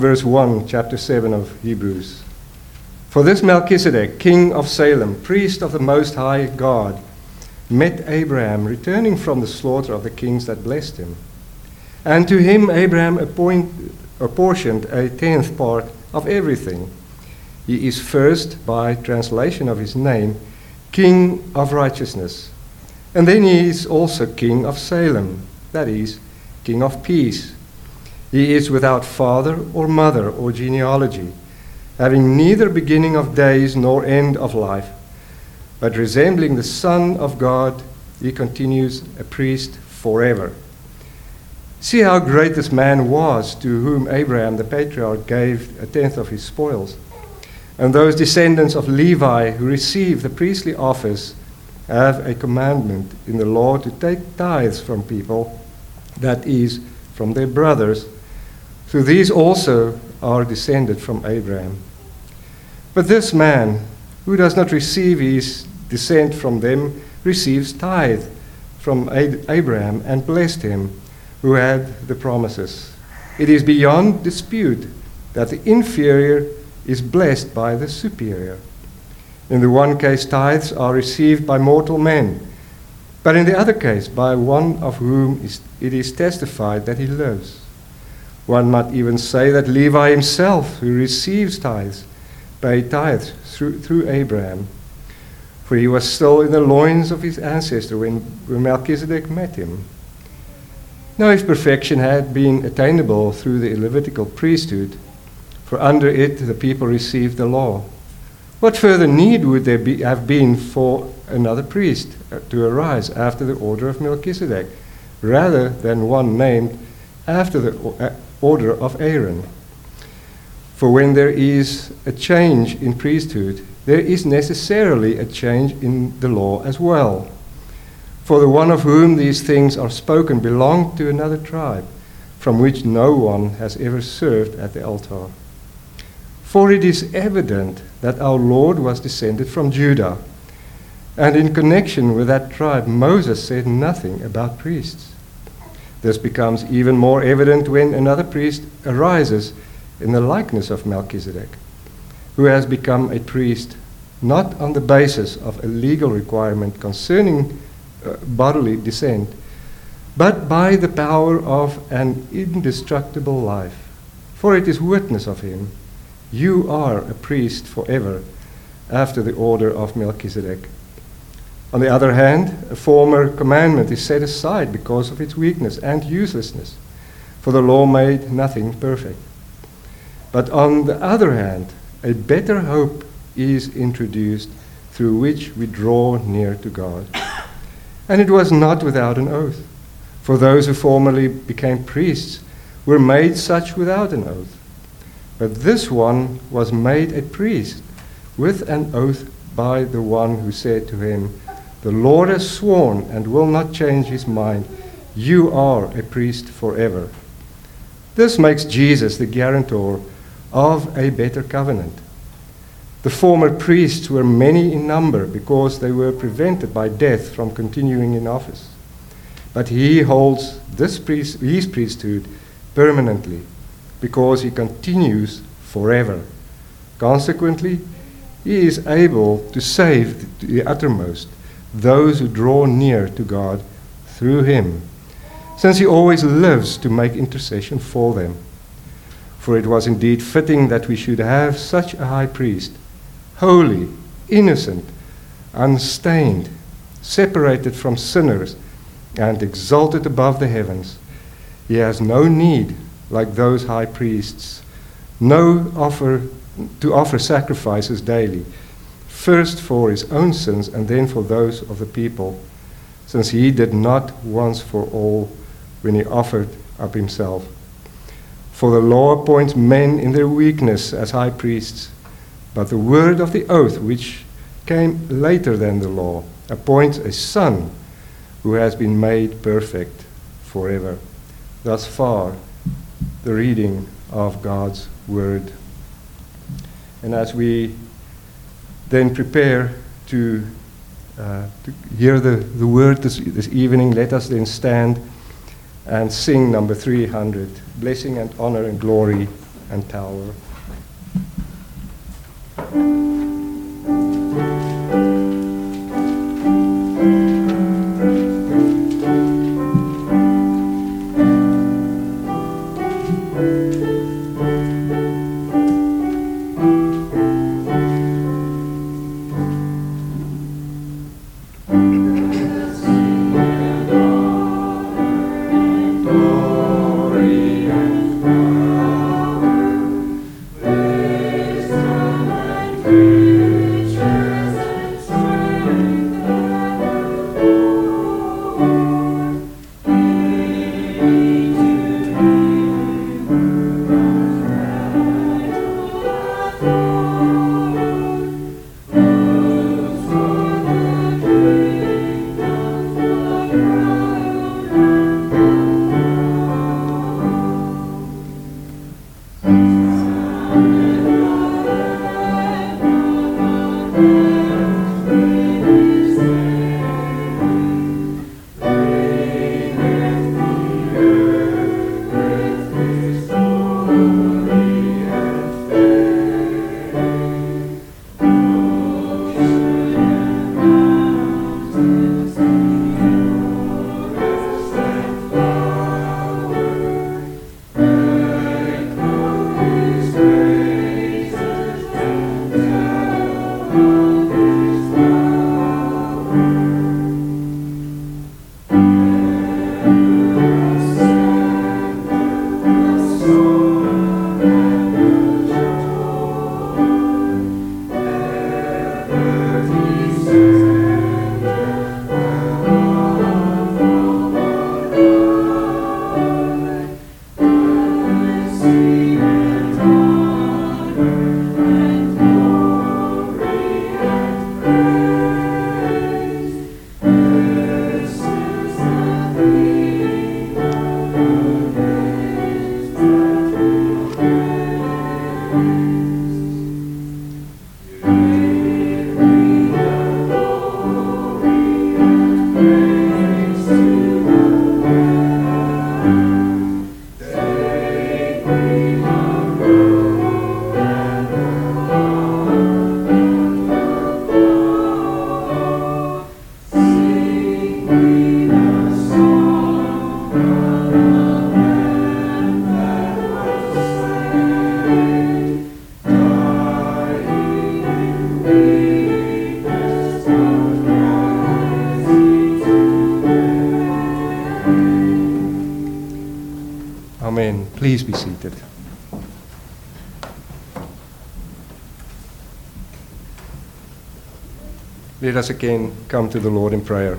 Verse 1, chapter 7 of Hebrews. For this Melchizedek, king of Salem, priest of the Most High God, met Abraham returning from the slaughter of the kings that blessed him. And to him Abraham apportioned a tenth part of everything. He is first, by translation of his name, King of Righteousness. And then he is also King of Salem, that is, King of Peace. He is without father or mother or genealogy, having neither beginning of days nor end of life, but resembling the Son of God, he continues a priest forever. See how great this man was, to whom Abraham the patriarch gave a tenth of his spoils. And those descendants of Levi who receive the priestly office have a commandment in the law to take tithes from people, that is, from their brothers. So these also are descended from Abraham. But this man, who does not receive his descent from them, receives tithe from Abraham and blessed him who had the promises. It is beyond dispute that the inferior is blessed by the superior. In the one case, tithes are received by mortal men, but in the other case, by one of whom it is testified that he lives. One might even say that Levi himself, who receives tithes, paid tithes through Abraham, for he was still in the loins of his ancestor when Melchizedek met him. Now, if perfection had been attainable through the Levitical priesthood, for under it the people received the law, what further need would there have been for another priest to arise after the order of Melchizedek, rather than one named after the order of Aaron? For when there is a change in priesthood, there is necessarily a change in the law as well. For the one of whom these things are spoken belonged to another tribe, from which no one has ever served at the altar. For it is evident that our Lord was descended from Judah, and in connection with that tribe, Moses said nothing about priests. This becomes even more evident when another priest arises in the likeness of Melchizedek, who has become a priest not on the basis of a legal requirement concerning bodily descent, but by the power of an indestructible life. For it is witness of him, you are a priest forever, after the order of Melchizedek. On the other hand, a former commandment is set aside because of its weakness and uselessness, for the law made nothing perfect. But on the other hand, a better hope is introduced, through which we draw near to God. And it was not without an oath, for those who formerly became priests were made such without an oath. But this one was made a priest with an oath by the one who said to him, "The Lord has sworn and will not change his mind. You are a priest forever." This makes Jesus the guarantor of a better covenant. The former priests were many in number because they were prevented by death from continuing in office. But he holds his priesthood permanently because he continues forever. Consequently, he is able to save to the uttermost those who draw near to God through him, since he always lives to make intercession for them. For it was indeed fitting that we should have such a high priest, holy, innocent, unstained, separated from sinners, and exalted above the heavens. He has no need, like those high priests, to offer sacrifices daily, first for his own sins and then for those of the people, since he did not once for all when he offered up himself. For the law appoints men in their weakness as high priests, but the word of the oath, which came later than the law, appoints a son who has been made perfect forever. Thus far, the reading of God's word. And as we then prepare to hear the word this evening, let us then stand and sing number 300, Blessing and Honor and Glory and tower. Amen. Please be seated. Let us again come to the Lord in prayer.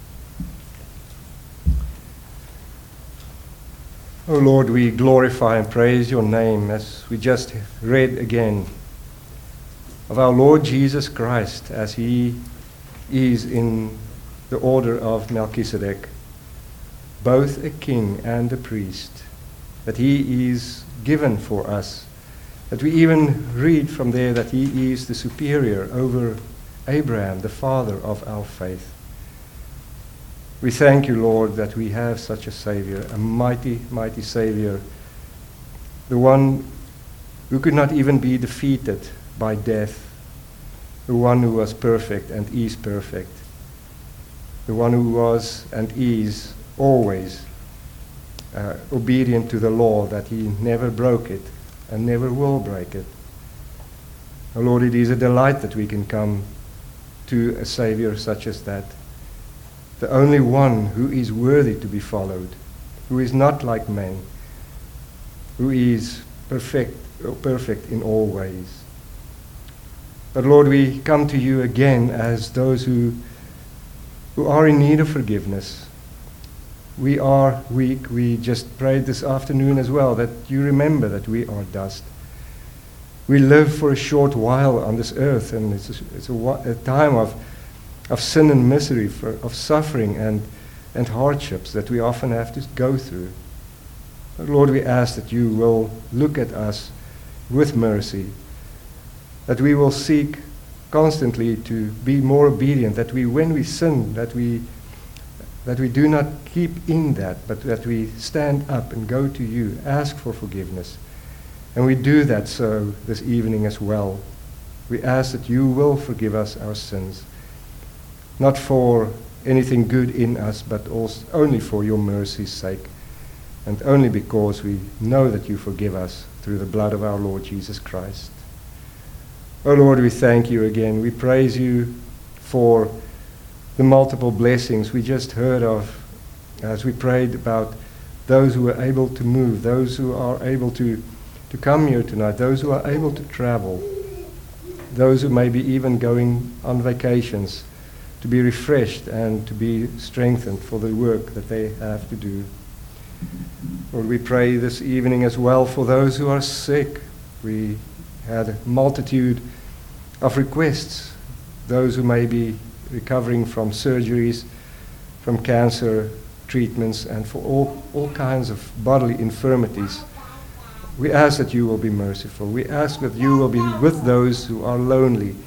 O Lord, we glorify and praise your name as we just read again of our Lord Jesus Christ as he is in the order of Melchizedek, both a king and a priest, that he is given for us, that we even read from there that he is the superior over Abraham, the father of our faith. We thank you, Lord, that we have such a Savior, a mighty, mighty Savior, the one who could not even be defeated by death, the one who was perfect and is perfect, the one who was and is always obedient to the law, that he never broke it and never will break it. Oh Lord, it is a delight that we can come to a Savior such as that, the only one who is worthy to be followed, who is not like men, who is perfect in all ways. But Lord, we come to you again as those who are in need of forgiveness. We are weak. We just prayed this afternoon as well that you remember that we are dust. We live for a short while on this earth, and it's a time of sin and misery, of suffering and hardships that we often have to go through. But Lord, we ask that you will look at us with mercy, that we will seek constantly to be more obedient, that we, when we sin, that we do not keep in that, but that we stand up and go to you, ask for forgiveness, And we do that so this evening as well. We ask that you will forgive us our sins, not for anything good in us, but also only for your mercy's sake, and only because we know that you forgive us through the blood of our Lord Jesus Christ. Oh Lord, we thank you again. We praise you for the multiple blessings we just heard of as we prayed about those who are able to move, those who are able to come here tonight, those who are able to travel, those who may be even going on vacations to be refreshed and to be strengthened for the work that they have to do. Lord, we pray this evening as well for those who are sick. We had a multitude of requests, those who may be recovering from surgeries, from cancer treatments, and for all kinds of bodily infirmities. We ask that you will be merciful. We ask that you will be with those who are lonely,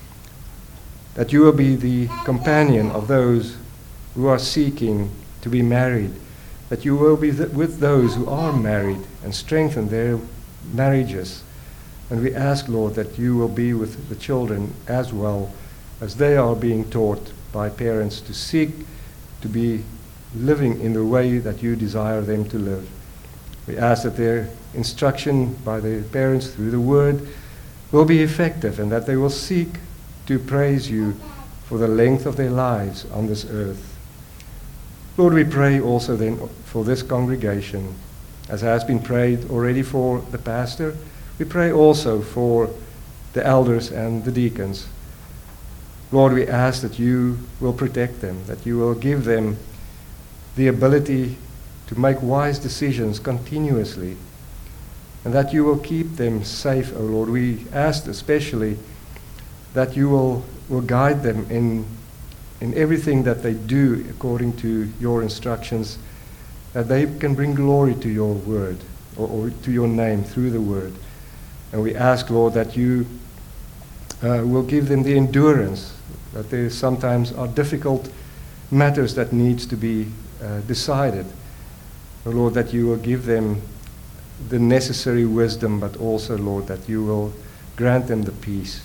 that you will be the companion of those who are seeking to be married, that you will be with those who are married and strengthen their marriages. And we ask, Lord, that you will be with the children as well, as they are being taught by parents to seek to be living in the way that you desire them to live. We ask that their instruction by their parents through the word will be effective, and that they will seek to praise you for the length of their lives on this earth. Lord, we pray also then for this congregation, as has been prayed already for the pastor. We pray also for the elders and the deacons. Lord, we ask that you will protect them, that you will give them the ability to make wise decisions continuously, and that you will keep them safe, O Lord. We ask especially that you will guide them in everything that they do according to your instructions, that they can bring glory to your word, or to your name through the word. And we ask, Lord, that you will give them the endurance, that there sometimes are difficult matters that needs to be decided. Oh, Lord, that you will give them the necessary wisdom, but also, Lord, that you will grant them the peace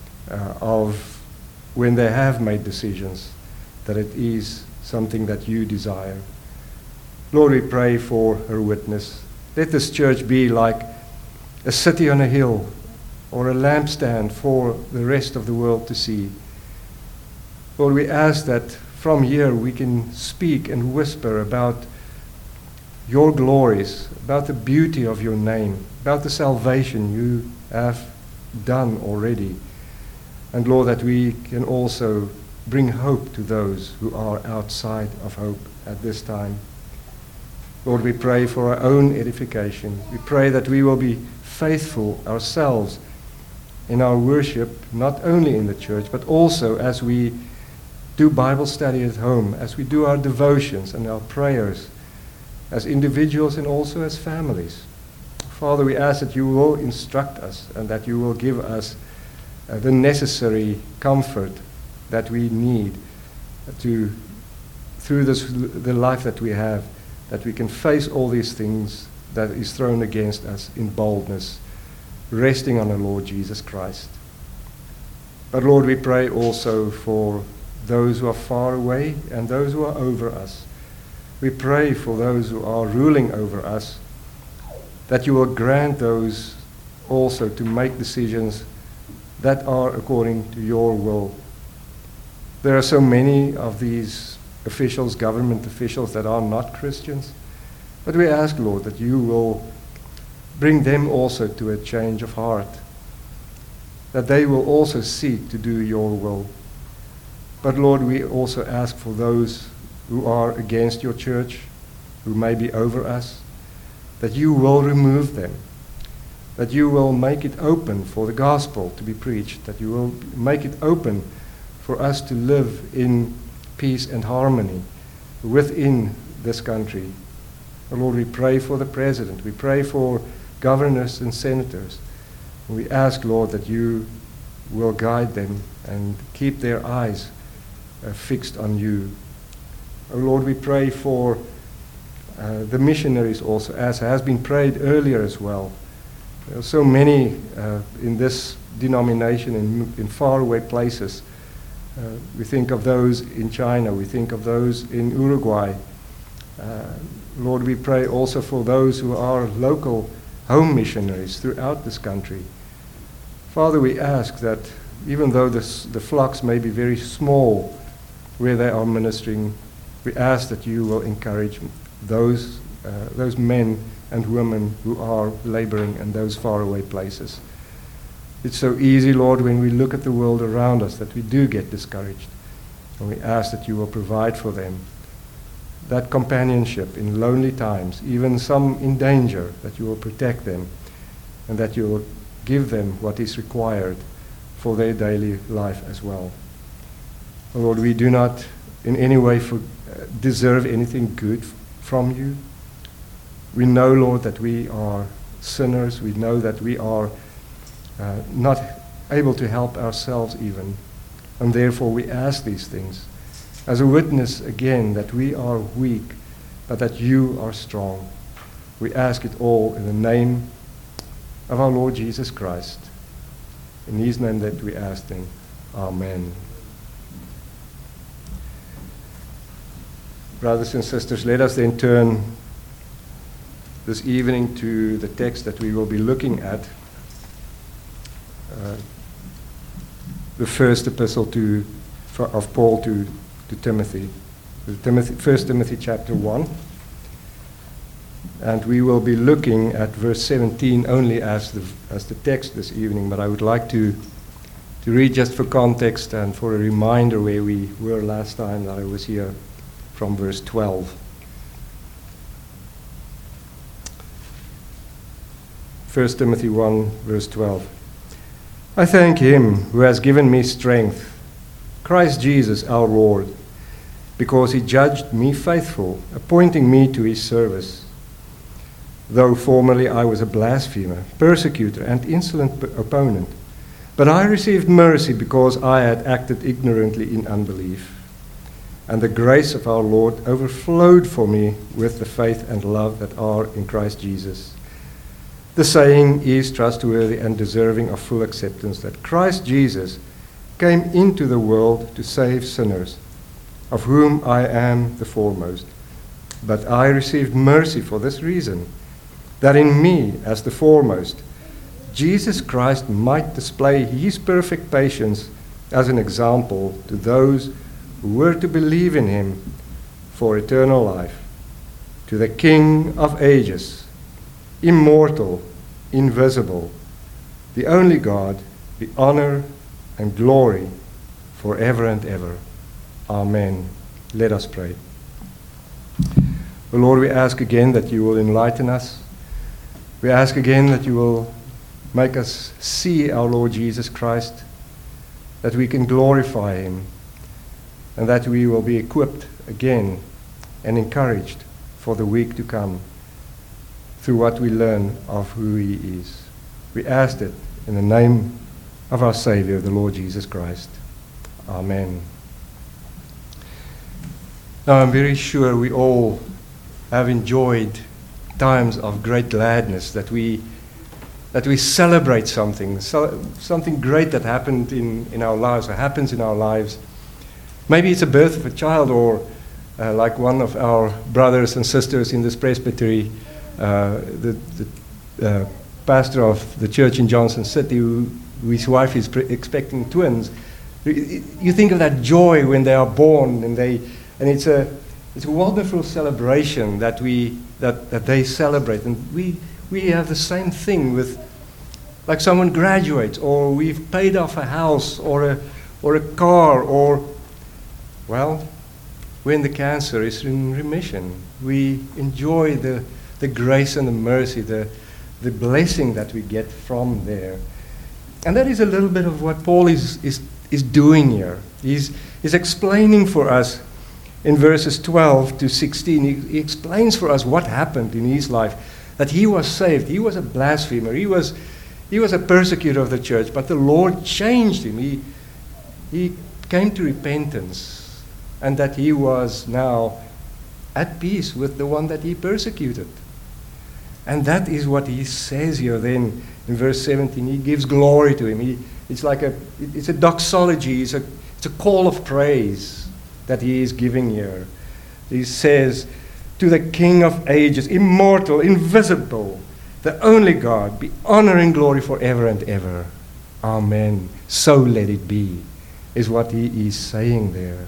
of when they have made decisions, that it is something that you desire. Lord, we pray for her witness. Let this church be like a city on a hill, or a lampstand for the rest of the world to see. Lord, we ask that from here we can speak and whisper about your glories, about the beauty of your name, about the salvation you have done already. And Lord, that we can also bring hope to those who are outside of hope at this time. Lord, we pray for our own edification. We pray that we will be faithful ourselves in our worship, not only in the church, but also as we do Bible study at home, as we do our devotions and our prayers, as individuals and also as families. Father, we ask that you will instruct us and that you will give us the necessary comfort that we need to, through the life that we have, that we can face all these things that is thrown against us in boldness, resting on the Lord Jesus Christ. But Lord, we pray also for those who are far away and those who are over us. We pray for those who are ruling over us, that you will grant those also to make decisions that are according to your will. There are so many of these officials, government officials, that are not Christians, but we ask, Lord, that you will bring them also to a change of heart, that they will also seek to do your will. But Lord, we also ask for those who are against your church, who may be over us, that you will remove them, that you will make it open for the gospel to be preached, that you will make it open for us to live in peace and harmony within this country. Lord, we pray for the president, we pray for governors and senators, and we ask, Lord, that you will guide them and keep their eyes fixed on you. Oh Lord, we pray for the missionaries also, as has been prayed earlier as well, There are so many in this denomination in faraway places. We think of those in China. We think of those in Uruguay. Lord, we pray also for those who are local home missionaries throughout this country. Father, we ask that even though the flocks may be very small where they are ministering, we ask that you will encourage those men and women who are laboring in those faraway places. It's so easy, Lord, when we look at the world around us that we do get discouraged. And we ask that you will provide for them that companionship in lonely times, even some in danger, that you will protect them and that you will give them what is required for their daily life as well. Oh Lord, we do not in any way deserve anything good from you. We know, Lord, that we are sinners. We know that we are not able to help ourselves even. And therefore we ask these things as a witness again that we are weak, but that you are strong. We ask it all in the name of our Lord Jesus Christ. In his name that we ask them. Amen. Brothers and sisters, let us then turn this evening to the text that we will be looking at. The first epistle of Paul to Timothy. 1 Timothy chapter 1. And we will be looking at verse 17 only as the text this evening, but I would like to read just for context and for a reminder where we were last time that I was here, from verse 12. 1 Timothy 1, verse 12. I thank him who has given me strength, Christ Jesus our Lord, because he judged me faithful, appointing me to his service. Though formerly I was a blasphemer, persecutor, and insolent opponent, but I received mercy because I had acted ignorantly in unbelief. And the grace of our Lord overflowed for me with the faith and love that are in Christ Jesus. The saying is trustworthy and deserving of full acceptance, that Christ Jesus came into the world to save sinners, of whom I am the foremost. But I received mercy for this reason, that in me, as the foremost, Jesus Christ might display his perfect patience as an example to those who were to believe in him for eternal life. To the King of ages, immortal, invisible, the only God, be honor and glory forever and ever. Amen. Let us pray. O Lord, we ask again that you will enlighten us. We ask again that you will make us see our Lord Jesus Christ, that we can glorify him, and that we will be equipped again and encouraged for the week to come through what we learn of who he is. We ask it in the name of our Savior, the Lord Jesus Christ. Amen. Now, I'm very sure we all have enjoyed times of great gladness, that we celebrate something great that happened in our lives, or happens in our lives. Maybe it's a birth of a child, or like one of our brothers and sisters in this presbytery, the pastor of the church in Johnson City, whose wife is expecting twins. You think of that joy when they are born, and it's a wonderful celebration that they celebrate, and we have the same thing with, like someone graduates, or we've paid off a house or a car, or when the cancer is in remission, we enjoy the grace and the mercy, the blessing that we get from there. And that is a little bit of what Paul is doing here. He's explaining for us in verses 12 to 16. He explains for us what happened in his life, that he was saved. He was a blasphemer. He was a persecutor of the church, but the Lord changed him. He came to repentance, and that he was now at peace with the one that he persecuted. And that is what he says here then In verse 17, he gives glory to him. It's a doxology. It's a call of praise that he is giving here. He says, to the King of ages, immortal, invisible, the only God, be honor and glory forever and ever. Amen. So let it be, is what he is saying there.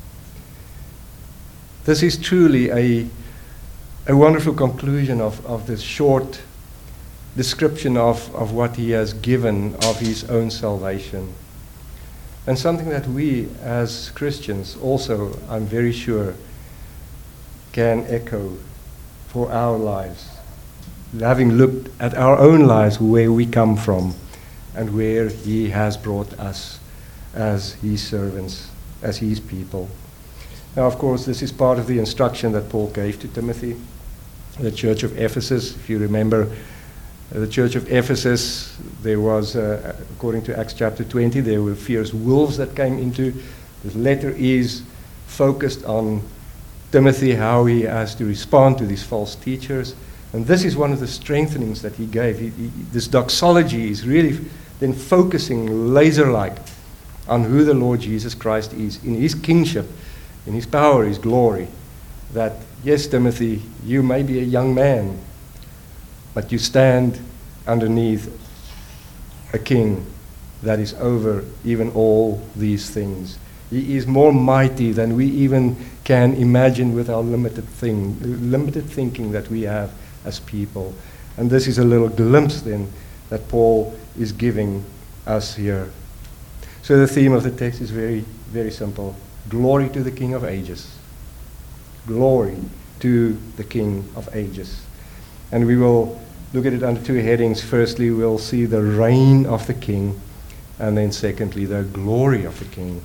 This is truly a wonderful conclusion of this short description of what he has given of his own salvation. And something that we as Christians also, I'm very sure, can echo for our lives. Having looked at our own lives, where we come from and where he has brought us as his servants, as his people. Now, of course, this is part of the instruction that Paul gave to Timothy. The church of Ephesus, if you remember, the church of Ephesus, there was, according to Acts chapter 20, there were fierce wolves that came into. This letter is focused on Timothy, how he has to respond to these false teachers. And this is one of the strengthenings that he gave. This doxology is really then focusing laser-like on who the Lord Jesus Christ is, in his kingship, in his power, his glory. That, yes, Timothy, you may be a young man, but you stand underneath a king that is over even all these things. He is more mighty than we even can imagine with our limited thinking that we have as people. And this is a little glimpse then that Paul is giving us here. So the theme of the text is very, very simple. Glory to the King of ages. Glory to the King of ages. And we will look at it under two headings. Firstly, we'll see the reign of the King, and then secondly, the glory of the King.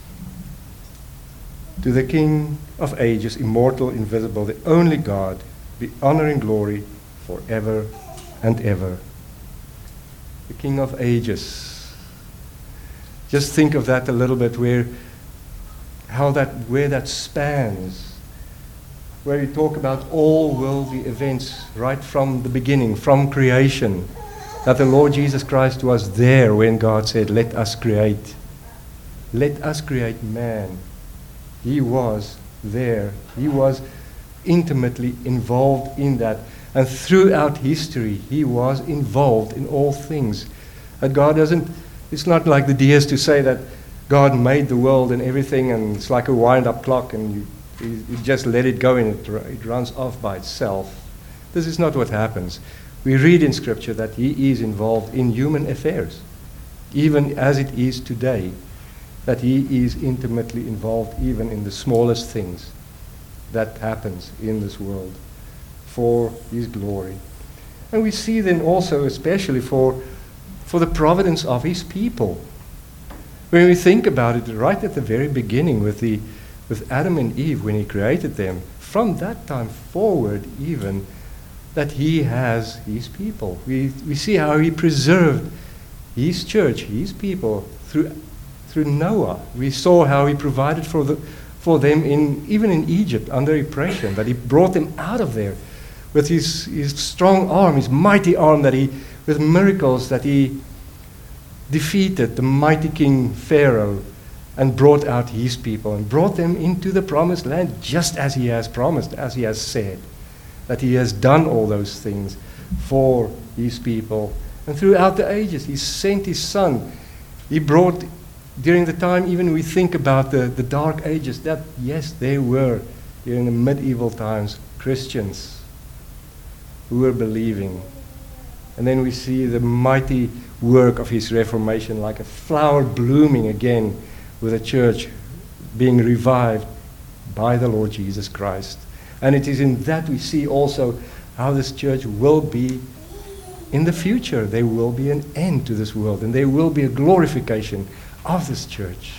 To the King of ages, immortal, invisible, the only God, be honor and glory forever and ever. The King of ages. Just think of that a little bit, where that spans. Where you talk about all worldly events right from the beginning, from creation, that the Lord Jesus Christ was there when God said, let us create man. He was there. He was intimately involved in that. And throughout history, he was involved in all things. That God doesn't, it's not like the deists to say that God made the world and everything, and it's like a wind-up clock, and you just let it go and it runs off by itself. This is not what happens. We read in Scripture that he is involved in human affairs, even as it is today, that he is intimately involved even in the smallest things that happens in this world for his glory. And we see then also, especially for the providence of his people. When we think about it right at the very beginning with Adam and Eve, when he created them, from that time forward even, that he has his people. We see how he preserved his church, his people, through Noah. We saw how he provided for them even in Egypt under oppression, that he brought them out of there with his strong arm, his mighty arm, with miracles that he defeated the mighty king Pharaoh and brought out his people and brought them into the promised land, just as he has promised, as he has said, that he has done all those things for his people. And throughout the ages, he sent his son. He brought, during the time, even we think about the dark ages, that yes, there were, during the medieval times, Christians who were believing. And then we see the mighty work of his Reformation, like a flower blooming again, with a church being revived by the Lord Jesus Christ. And it is in that we see also how this church will be in the future. There will be an end to this world, and there will be a glorification of this church,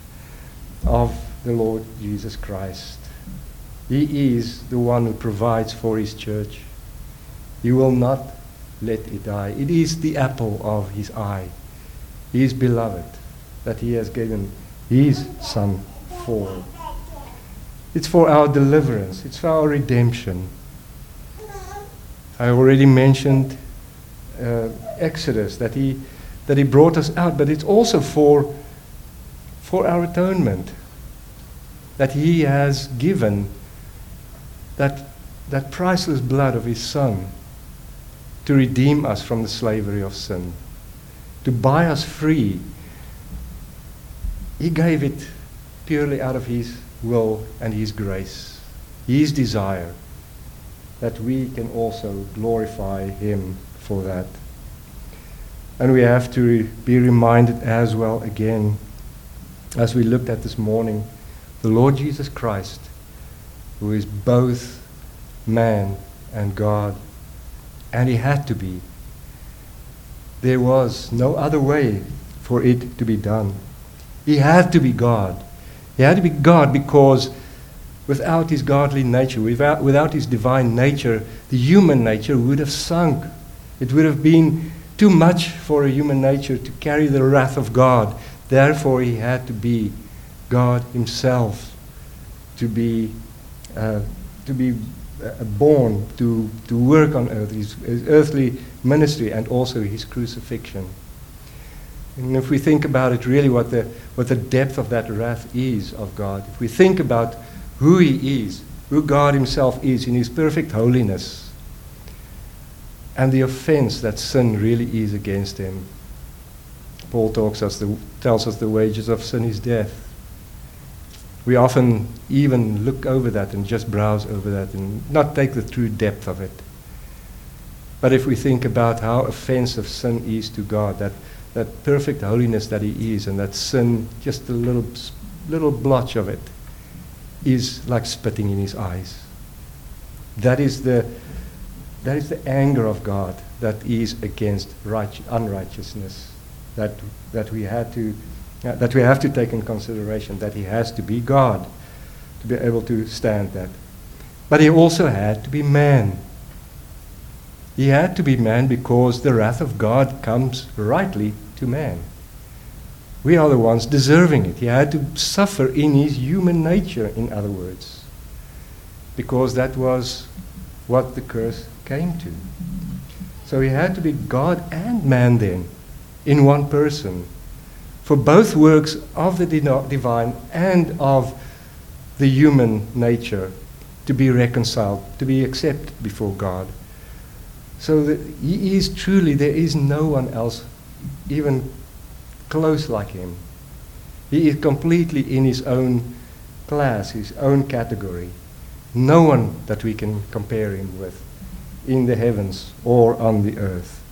of the Lord Jesus Christ. He is the one who provides for his church. He will not let it die. It is the apple of his eye. He is beloved, that he has given his son for. It's for our deliverance. It's for our redemption. I already mentioned Exodus, that he brought us out, but it's also for our atonement, that he has given that priceless blood of his Son to redeem us from the slavery of sin, to buy us free. He gave it purely out of his will and his grace, his desire, that we can also glorify him for that. And we have to be reminded as well again, as we looked at this morning, the Lord Jesus Christ, who is both man and God, and he had to be. There was no other way for it to be done. He had to be God. He had to be God because without his godly nature, without his divine nature, the human nature would have sunk. It would have been too much for a human nature to carry the wrath of God. Therefore, he had to be God himself, to be born, to work on earth, his earthly ministry, and also his crucifixion. And if we think about it, really what the depth of that wrath is of God, if we think about who he is, who God himself is in his perfect holiness, and the offense that sin really is against him. Paul tells us the wages of sin is death. We often even look over that and just browse over that and not take the true depth of it. But if we think about how offensive sin is to God, that perfect holiness that he is, and that sin, just a little blotch of it, is like spitting in his eyes. That is the anger of God that is against unrighteousness, that we have to take in consideration, that he has to be God to be able to stand that. But he also had to be man. He had to be man because the wrath of God comes rightly to man. We are the ones deserving it. He had to suffer in his human nature, in other words, because that was what the curse came to. So he had to be God and man then, in one person, for both works of the divine and of the human nature to be reconciled, to be accepted before God. So that he is truly, there is no one else even close like him. He is completely in his own class, his own category. No one that we can compare him with in the heavens or on the earth.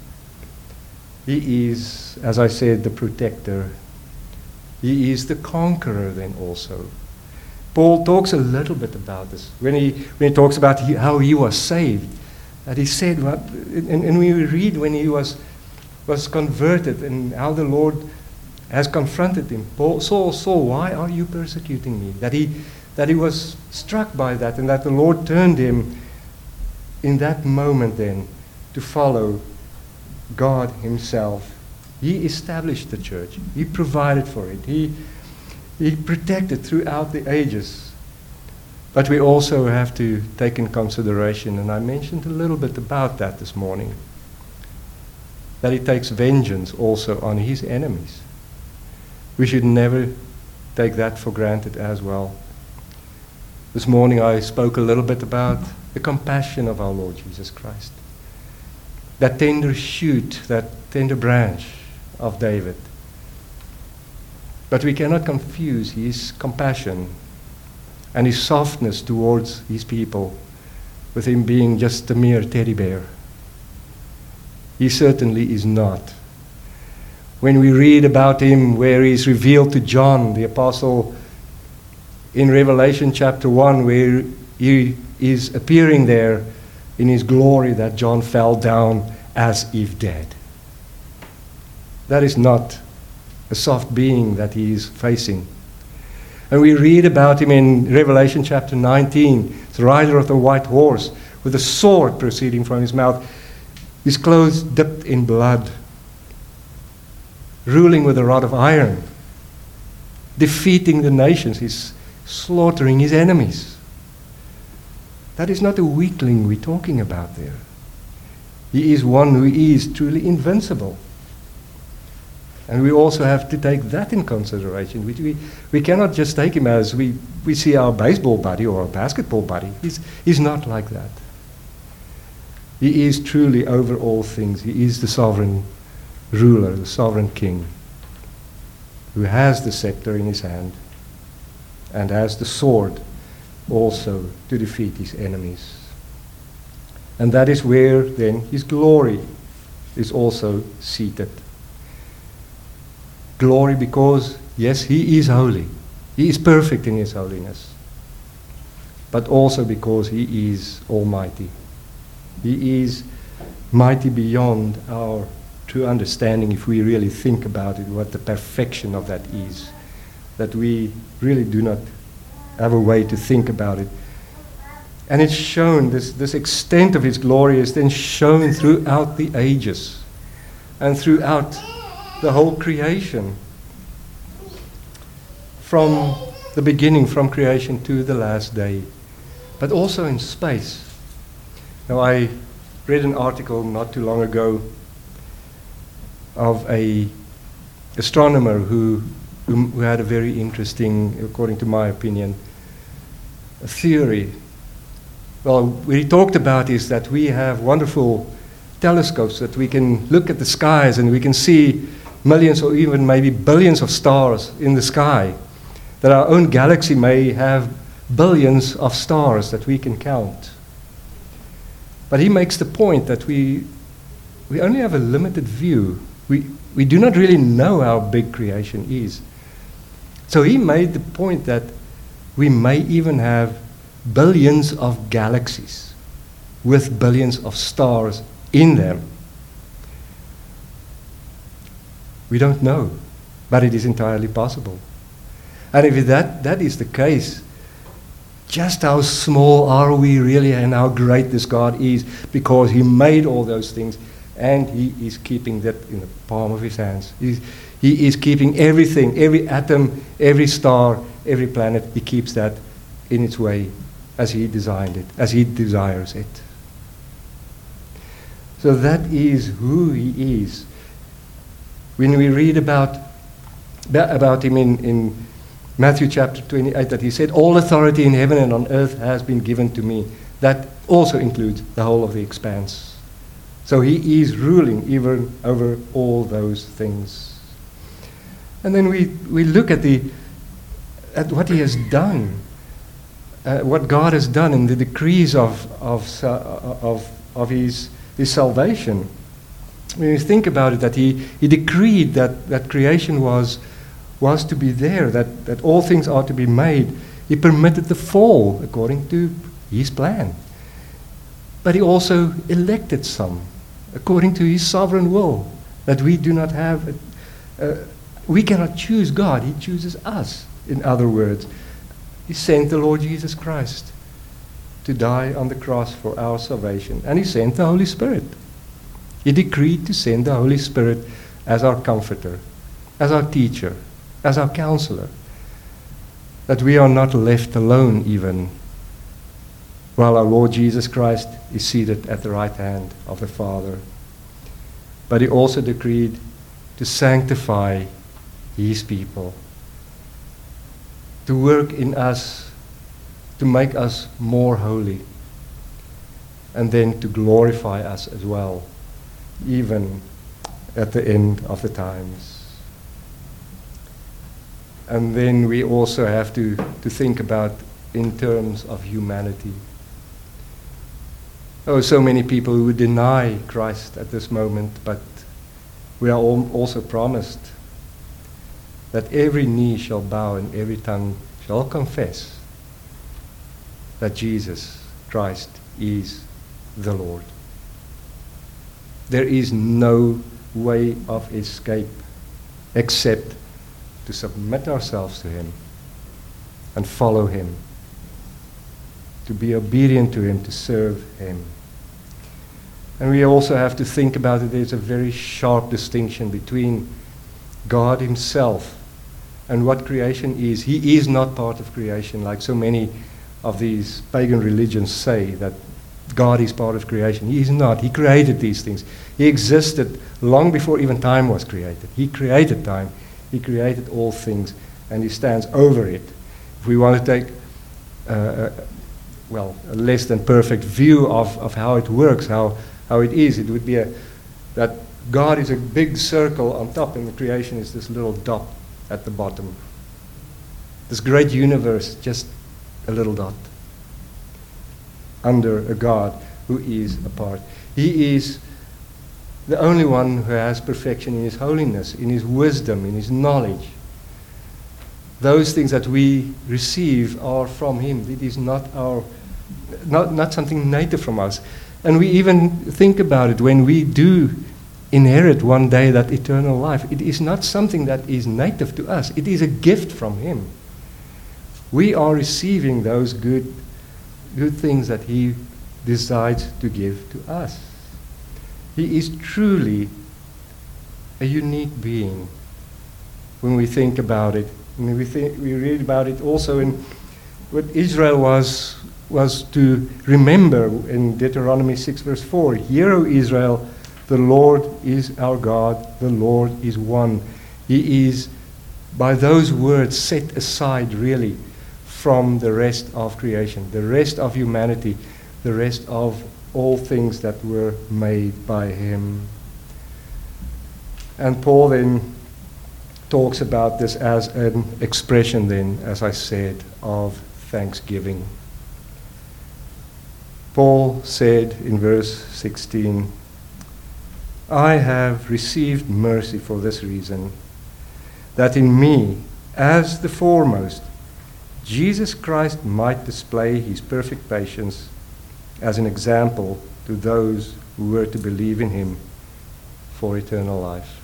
He is, as I said, the protector. He is the conqueror then also. Paul talks a little bit about this when he talks about how he was saved. That he said, and we read when he was converted and how the Lord has confronted him. Saul, Saul, why are you persecuting me? That he was struck by that, and that the Lord turned him in that moment then to follow God himself. He established the church. He provided for it. He protected throughout the ages. But we also have to take in consideration, and I mentioned a little bit about that this morning, that he takes vengeance also on his enemies. We should never take that for granted as well. This morning I spoke a little bit about the compassion of our Lord Jesus Christ. That tender shoot, that tender branch of David. But we cannot confuse his compassion and his softness towards his people with him being just a mere teddy bear. He certainly is not. When we read about him where he is revealed to John, the apostle, in Revelation chapter 1, where he is appearing there in his glory, that John fell down as if dead. That is not a soft being that he is facing. And we read about him in Revelation chapter 19, the rider of the white horse with a sword proceeding from his mouth, his clothes dipped in blood, ruling with a rod of iron, defeating the nations, he's slaughtering his enemies. That is not a weakling we're talking about there. He is one who is truly invincible. And we also have to take that in consideration. We cannot just take him as we see our baseball buddy or our basketball buddy. He's not like that. He is truly over all things. He is the sovereign ruler, the sovereign king, who has the scepter in his hand and has the sword also to defeat his enemies. And that is where then his glory is also seated. Glory because, yes, he is holy. He is perfect in his holiness. But also because he is almighty. He is mighty beyond our true understanding, if we really think about it, what the perfection of that is. That we really do not have a way to think about it. And it's shown, this extent of his glory is then shown throughout the ages and throughout the whole creation. From the beginning, from creation to the last day. But also in space. Now, I read an article not too long ago of an astronomer who had a very interesting, according to my opinion, theory. Well, what he talked about is that we have wonderful telescopes that we can look at the skies and we can see millions or even maybe billions of stars in the sky. That our own galaxy may have billions of stars that we can count. But he makes the point that we only have a limited view. We do not really know how big creation is. So he made the point that we may even have billions of galaxies with billions of stars in them. We don't know, but it is entirely possible. And if that is the case, just how small are we really and how great this God is, because he made all those things and he is keeping that in the palm of his hands. He is keeping everything, every atom, every star, every planet, he keeps that in its way as he designed it, as he desires it. So that is who he is. When we read about him in Matthew chapter 28, that he said, all authority in heaven and on earth has been given to me. That also includes the whole of the expanse. So he is ruling even over all those things. And then we look at what he has done, what God has done in the decrees of his salvation. When you think about it, that he decreed that creation was to be there, that all things are to be made. He permitted the fall according to his plan. But he also elected some according to his sovereign will, that we do not have, we cannot choose God, he chooses us. In other words, he sent the Lord Jesus Christ to die on the cross for our salvation, and he sent the Holy Spirit. He decreed to send the Holy Spirit as our comforter, as our teacher, as our counselor, that we are not left alone even while our Lord Jesus Christ is seated at the right hand of the Father. But he also decreed to sanctify his people, to work in us, to make us more holy, and then to glorify us as well, even at the end of the times. And then we also have to think about in terms of humanity. Oh, so many people who deny Christ at this moment, but we are also promised that every knee shall bow and every tongue shall confess that Jesus Christ is the Lord. There is no way of escape except to submit ourselves to him and follow him, to be obedient to him, to serve him. And we also have to think about it. There's a very sharp distinction between God himself and what creation is. He is not part of creation, like so many of these pagan religions say, that God is part of creation. He is not. He created these things. He existed long before even time was created. He created time. He created all things, and he stands over it. If we want to take a less than perfect view of how it works, how it is, it would be that God is a big circle on top, and the creation is this little dot at the bottom. This great universe, just a little dot under a God who is apart. He is the only one who has perfection in his holiness, in his wisdom, in his knowledge. Those things that we receive are from him. It is not something native from us. And we even think about it when we do inherit one day that eternal life. It is not something that is native to us. It is a gift from him. We are receiving those good things that he decides to give to us. He is truly a unique being when we think about it. And we read about it also in what Israel was to remember in Deuteronomy 6 verse 4. Hear, O Israel, the Lord is our God, the Lord is one. He is, by those words, set aside really from the rest of creation, the rest of humanity, the rest of all things that were made by him. And Paul then talks about this as an expression then, as I said, of thanksgiving. Paul said in verse 16, I have received mercy for this reason, that in me, as the foremost, Jesus Christ might display his perfect patience as an example to those who were to believe in him for eternal life.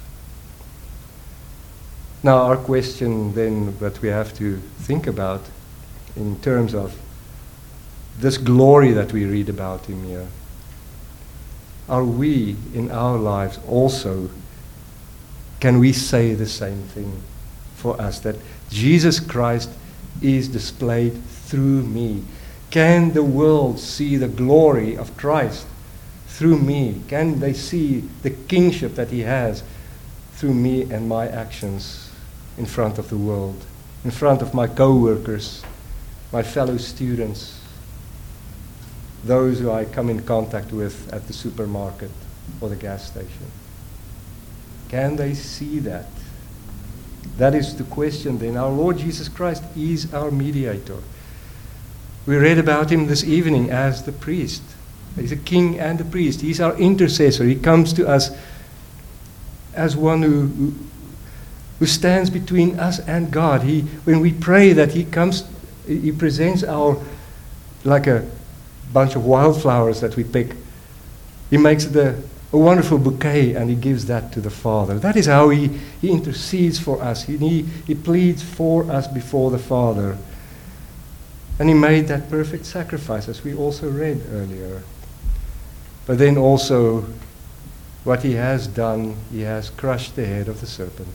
Now, our question then that we have to think about in terms of this glory that we read about him here, are we in our lives also, can we say the same thing for us, that Jesus Christ is displayed through me? Can the world see the glory of Christ through me? Can they see the kingship that he has through me and my actions in front of the world, in front of my co-workers, my fellow students, those who I come in contact with at the supermarket or the gas station? Can they see that? That is the question then. Our Lord Jesus Christ is our mediator. We read about him this evening as the priest. He's a king and a priest. He's our intercessor. He comes to us as one who stands between us and God. When we pray that he comes, he presents like a bunch of wildflowers that we pick. He makes it a wonderful bouquet, and he gives that to the Father. That is how he intercedes for us. He pleads for us before the Father. And he made that perfect sacrifice, as we also read earlier. But then also, what he has done, he has crushed the head of the serpent.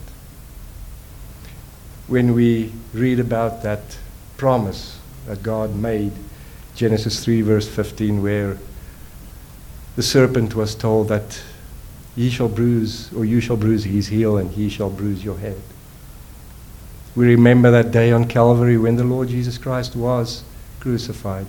When we read about that promise that God made, Genesis 3 verse 15, where the serpent was told that you shall bruise his heel, and he shall bruise your head. We remember that day on Calvary when the Lord Jesus Christ was crucified.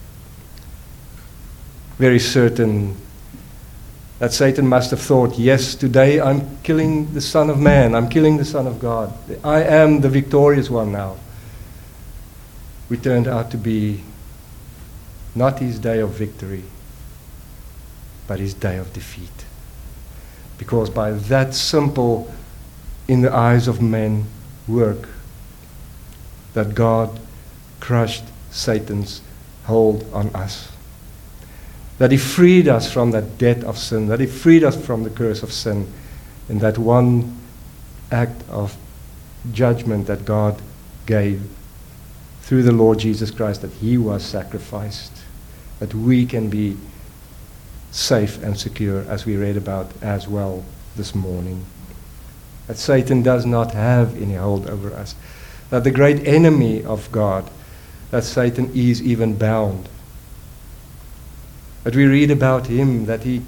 Very certain that Satan must have thought, yes, today I'm killing the Son of Man, I'm killing the Son of God. I am the victorious one now. We turned out to be not his day of victory, but his day of defeat. Because by that simple, in the eyes of men, work, that God crushed Satan's hold on us. That he freed us from that debt of sin, that he freed us from the curse of sin, in that one act of judgment that God gave through the Lord Jesus Christ, that he was sacrificed, that we can be safe and secure, as we read about as well this morning. That Satan does not have any hold over us. That the great enemy of God, that Satan is even bound. But we read about him that he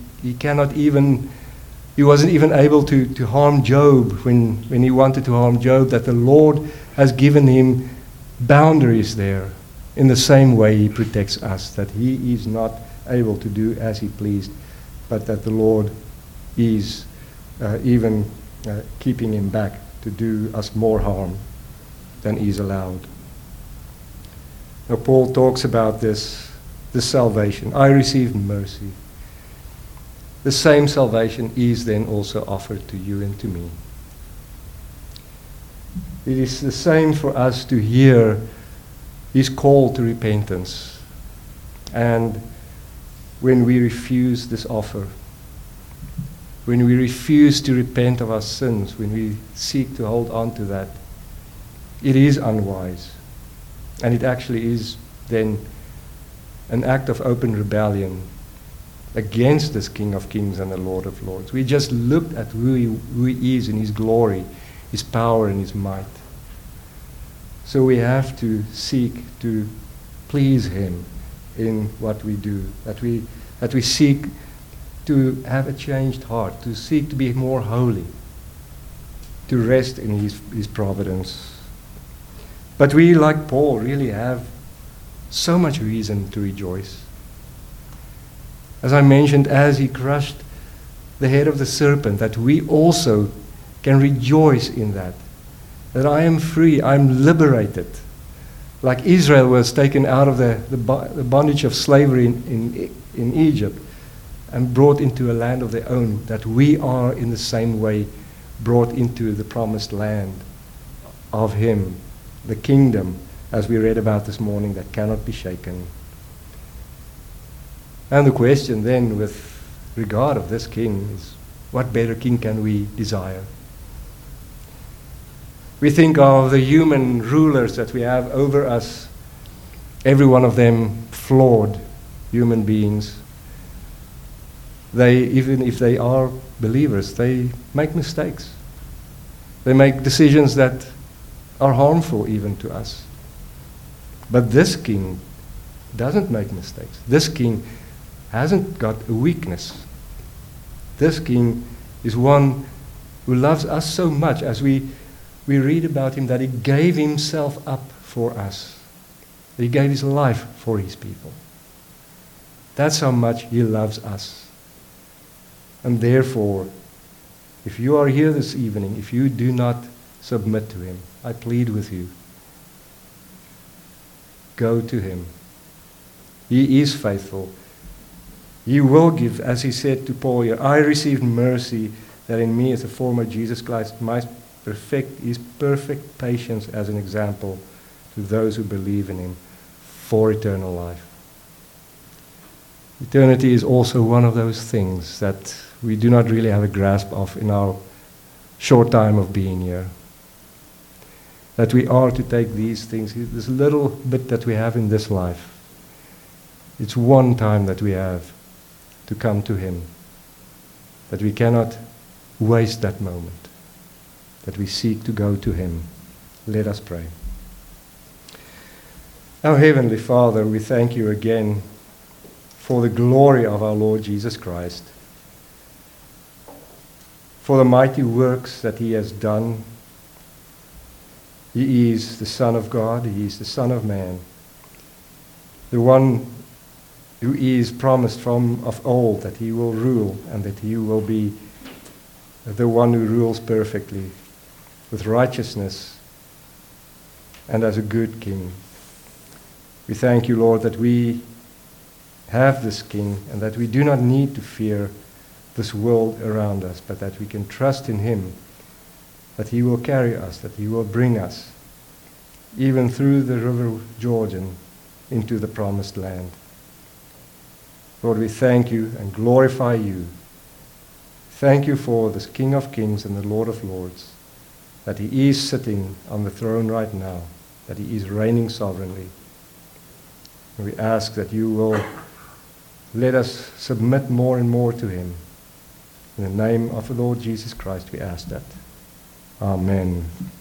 wasn't even able to harm Job when he wanted to harm Job, that the Lord has given him boundaries there. In the same way he protects us, that he is not able to do as he pleased, but that the Lord is even keeping him back to do us more harm than is allowed. Now Paul talks about this salvation. I received mercy. The same salvation is then also offered to you and to me. It is the same for us to hear his call to repentance. And when we refuse this offer, when we refuse to repent of our sins, when we seek to hold on to that, it is unwise. And it actually is then an act of open rebellion against this King of Kings and the Lord of Lords. We just looked at who he is in his glory, his power and his might. So we have to seek to please him in what we do, that we seek to have a changed heart, to seek to be more holy, to rest in his providence. But we, like Paul, really have so much reason to rejoice. As I mentioned, as he crushed the head of the serpent, that we also can rejoice in that. That I am free, I'm liberated. Like Israel was taken out of the bondage of slavery in Egypt and brought into a land of their own, that we are in the same way brought into the promised land of him, the kingdom, as we read about this morning, that cannot be shaken. And the question then with regard of this king is, what better king can we desire? We think of the human rulers that we have over us, every one of them flawed human beings. Even if they are believers, they make mistakes. They make decisions that are harmful even to us. But this king doesn't make mistakes. This king hasn't got a weakness. This king is one who loves us so much, as we read about him, that he gave himself up for us. He gave his life for his people. That's how much he loves us. And therefore, if you are here this evening, if you do not submit to him, I plead with you, go to him. He is faithful. He will give, as he said to Paul here, I received mercy, that in me as a former Jesus Christ might perfect his perfect patience as an example to those who believe in him for eternal life. Eternity is also one of those things that we do not really have a grasp of in our short time of being here. That we are to take these things, this little bit that we have in this life, it's one time that we have to come to him. That we cannot waste that moment. That we seek to go to him. Let us pray. Our Heavenly Father, we thank you again for the glory of our Lord Jesus Christ, for the mighty works that he has done. He is the Son of God, he is the Son of Man, the one who is promised from of old that he will rule, and that he will be the one who rules perfectly with righteousness and as a good king. We thank you, Lord, that we have this king and that we do not need to fear this world around us, but that we can trust in him, that he will carry us, that he will bring us even through the river Jordan into the promised land. Lord, we thank you and glorify you. Thank you for this King of Kings and the Lord of Lords, that he is sitting on the throne right now, that he is reigning sovereignly. And we ask that you will let us submit more and more to him. In the name of the Lord Jesus Christ, we ask that. Amen.